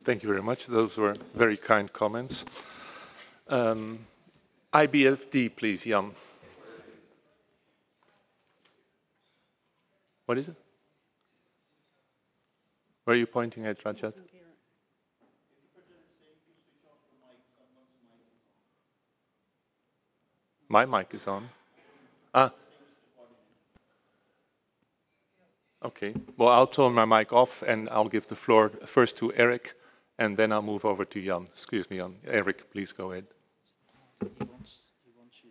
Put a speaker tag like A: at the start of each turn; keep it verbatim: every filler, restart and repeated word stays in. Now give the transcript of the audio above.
A: Thank you very much. Those were very kind comments. Um, I B F D, please, Jan. What is it? Where are you pointing at, Rajat? My mic is on. Ah, okay. Well, I'll turn my mic off and I'll give the floor first to Eric and then I'll move over to Jan. Excuse me, Jan. Eric, please go ahead.